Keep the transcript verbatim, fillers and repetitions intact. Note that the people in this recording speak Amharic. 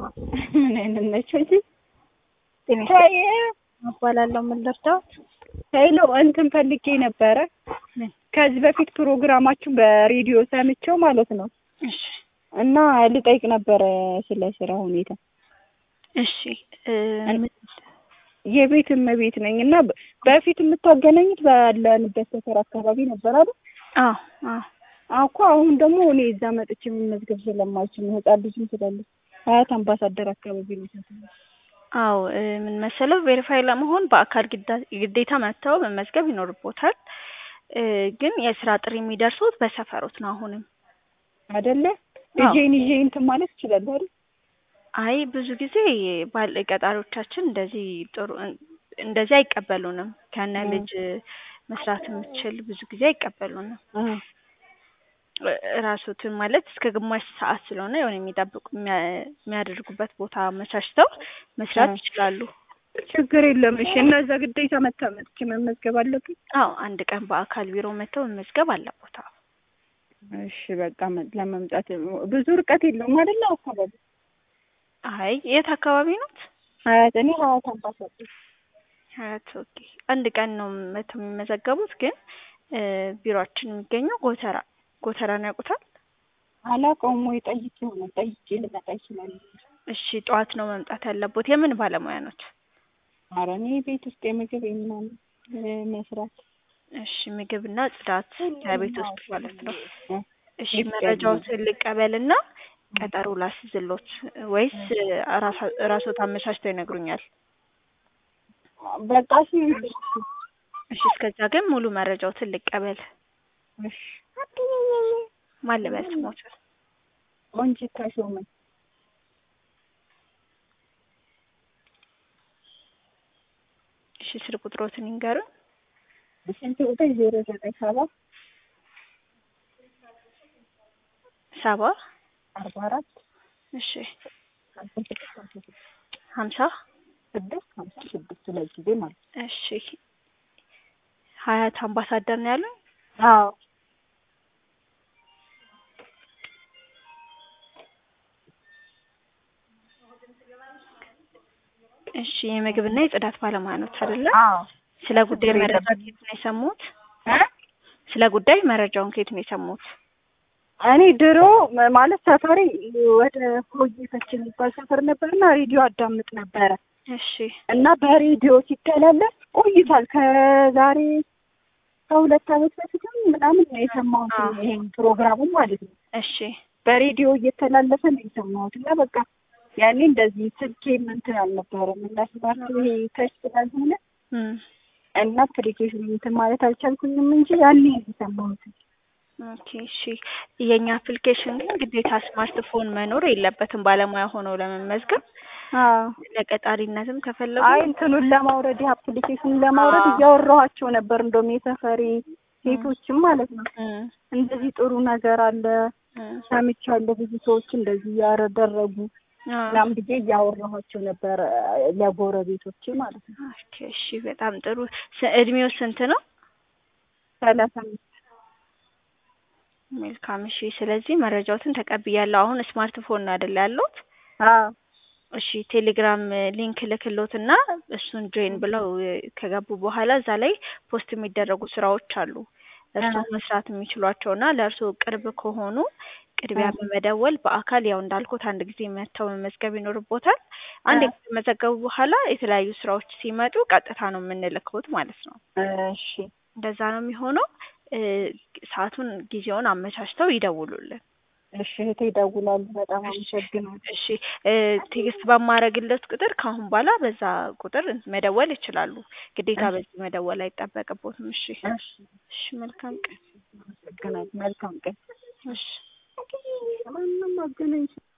ምን አይነት ነች እንጂ ትንሽ ታይ አባላለው ምን ልርዳው? ሄሎ እንትን ፈልጌ ነበረ። ከዚህ በፊት ፕሮግራማችሁ በሬዲዮ ሰምቼው ማለት ነው። እሺ እና ልጠይቅ ነበረ ስለ ስራ ሁኔታ። እሺ የቤት እመቤት ነኝ እና በፊት የምታገናኙት ባለንበት ሰፈር አካባቢ ነበር አይደል? አዎ አዎ አውቆ አሁን ደግሞ እኔ እዛ መጥቼ መመዝገብ ስለማልችል ነው። ህፃን ልጅም ስላለ ሀያት አምባሳደር አካባቢ ነው ሰፈር። አዎ ምን መሰለው ቬሪፋይ ለመሆን በአካል ግዴታ መጥተው መመዝገብ ይኖርቦታል። ግን የስራ ጥሪ የሚደርሱት በሰፈሩት ነው አሁንም አይደለ? ልጄን ይዤ እንትን ማለት ይችላል አይደል? አይ ብዙ ጊዜ ባል ቀጣሪዎቻችን እንደዚህ ጥሩ እንደዚህ አይቀበሉንም። ከነ ልጅ መስራት የምትችል ብዙ ጊዜ አይቀበሉንም። ራስዎትን ማለት እስከ ግማሽ ሰዓት ስለሆነ የሆነ የሚጠብቁ የሚያደርጉበት ቦታ አመቻችተው መስራት ይችላሉ። ችግር የለም። እሺ እነዛ ግዴታ መታመጥ መመዝገብ አለብኝ? አዎ አንድ ቀን በአካል ቢሮ መተው መመዝገብ አለቦታ። እሺ በቃ ለመምጣት ብዙ ርቀት የለውም አይደል? አካባቢ አይ የት አካባቢ ነው? ሀያት እኔ ሀያት አምባሳደር። ሀያት ኦኬ። አንድ ቀን ነው መተው የሚመዘገቡት ግን ቢሮአችን የሚገኘው ጎተራ ጎተራን ያውቁታል? አላውቀውም ወይ ጠይቄ ሆነ ጠይቄ ልመጣ ይችላል። እሺ ጠዋት ነው መምጣት ያለቦት። የምን ባለሙያ ነዎት? ኧረ እኔ ቤት ውስጥ የምግብ ምናምን መስራት። እሺ ምግብና ጽዳት ከቤት ውስጥ ማለት ነው። እሺ መረጃዎትን ልቀበልና ቀጠሮ ላስይዝልዎት ወይስ ራስዎት አመቻችተው ይነግሩኛል? በቃ እሺ። እሺ እስከዛ ግን ሙሉ መረጃዎትን ልቀበል። እሺ ማን ልበል ስሞት? ቆንጂት ተሾመ። እሺ ስልክ ቁጥሮትን ይንገሩን። ስንት ቁጥር? ዜሮ ዘጠኝ ሰባ ሰባ አርባ አራት እሺ ሀምሳ ስድስት ሀምሳ ስድስት ሁለት ጊዜ ማለት ነው። እሺ ሀያት አምባሳደር ነው ያሉኝ? አዎ እሺ የምግብና የጽዳት ባለሙያ ነው አይደለ? አዎ። ስለ ጉዳይ መረጃ ከየት ነው የሰሙት? ስለ ጉዳይ መረጃውን ከየት ነው የሰሙት? እኔ ድሮ ማለት ሰፈሬ ወደ ሆይፈች የሚባል ሰፈር ነበርና ሬዲዮ አዳምጥ ነበረ። እሺ እና በሬዲዮ ሲተላለፍ ቆይቷል። ከዛሬ ከሁለት ዓመት በፊትም ምናምን ነው የሰማሁት ይሄን ፕሮግራሙ ማለት ነው። እሺ በሬዲዮ እየተላለፈ ነው የሰማሁት እና በቃ ያኔ እንደዚህ ስልኬ እንትን አልነበረም እና ስማርት ይሄ ተች ስላልሆነ እና አፕሊኬሽን እንትን ማለት አልቻልኩኝም እንጂ ያኔ የሰማሁት። ኦኬ እሺ የኛ አፕሊኬሽን ግን ግዴታ ስማርትፎን መኖር የለበትም ባለሙያ ሆኖ ለመመዝገብ። አዎ ለቀጣሪነትም ከፈለጉ አይ እንትኑን ለማውረድ አፕሊኬሽኑን ለማውረድ እያወራኋቸው ነበር እንደውም የሰፈሬ ሴቶችም ማለት ነው። እንደዚህ ጥሩ ነገር አለ ሰምቻለሁ ብዙ ሰዎች እንደዚህ ያደረጉ ምናምን ብዬ እያወራኋቸው ነበር ለጎረቤቶቼ ማለት ነው። ኦኬ እሺ በጣም ጥሩ። እድሜው ስንት ነው? ሰላሳ አምስት መልካም እሺ ስለዚህ መረጃዎትን ተቀብያለሁ። አሁን ስማርትፎን ነው አይደል ያሉት? አዎ እሺ ቴሌግራም ሊንክ ልክሎትና እሱን ጆይን ብለው ከገቡ በኋላ እዛ ላይ ፖስት የሚደረጉ ስራዎች አሉ። እርሶ መስራት የሚችሏቸውና ለእርሶ ቅርብ ከሆኑ ቅድሚያ በመደወል በአካል ያው እንዳልኩት አንድ ጊዜ መተው መመዝገብ ይኖርቦታል። አንድ ከተመዘገቡ በኋላ የተለያዩ ስራዎች ሲመጡ ቀጥታ ነው የምንልከውት ማለት ነው። እሺ እንደዛ ነው የሚሆነው። ሰዓቱን ጊዜውን አመቻችተው ይደውሉልን። እሺ እህቴ ይደውላሉ። በጣም አመሰግናለሁ። እሺ ቴክስት በማረግለት ቁጥር ካሁን በኋላ በዛ ቁጥር መደወል ይችላሉ። ግዴታ በዚህ መደወል አይጠበቅቦትም። እሺ እሺ መልካም ቀን። አመሰግናለሁ። መልካም ቀን። እሺ ማንንም አገናኝ